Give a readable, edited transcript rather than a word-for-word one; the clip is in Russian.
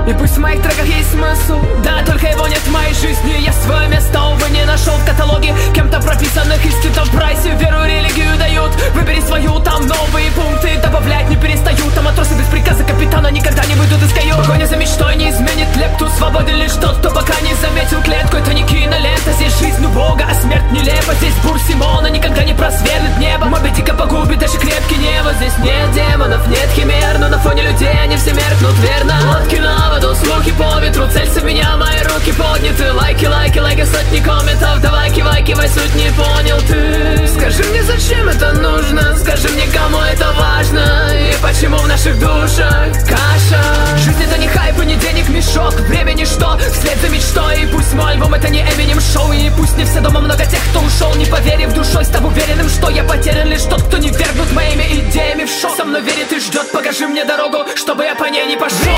И пусть в моих треках есть смысл, да, только его нет в моей жизни. Я свое место, увы, не нашел в каталоге кем-то прописанных истин. В прайсе веру, религию дают. Выбери свою, там новые пункты добавлять не перестают. А матросы без приказа капитана никогда не выйдут из кают. Погоня за мечтой не изменит лепту. Свободен лишь тот, кто пока не заметил клетку. Это не кинолента, здесь жизнь у Бога, а смерть нелепа. Здесь бур Симона никогда не просверлит небо. Моби дико погубит даже крепкий небо. Здесь нет демонов, нет химер, но на фоне людей они все меркнут верно. Лодки на воду, слухи по ветру. Целься в меня, мои руки подняты. Лайки, лайки, лайки, сотни комментов. Давай, кивай, кивай, суть не понял ты. Скажи мне, зачем это нужно? Скажи мне, кому это важно? И почему в наших душах каша? Жизнь это не хайп и не денег мешок. Время ничто, вслед за мечтой. И пусть мой альбом это не Эминем шоу. И пусть не все дома, много тех, кто ушел, не поверив душой. Став уверенным, что я потерян лишь тот, кто не вергнут моими идеями в шок. Со мной верит и ждет, покажи мне дорогу, чтобы я по ней не пошел.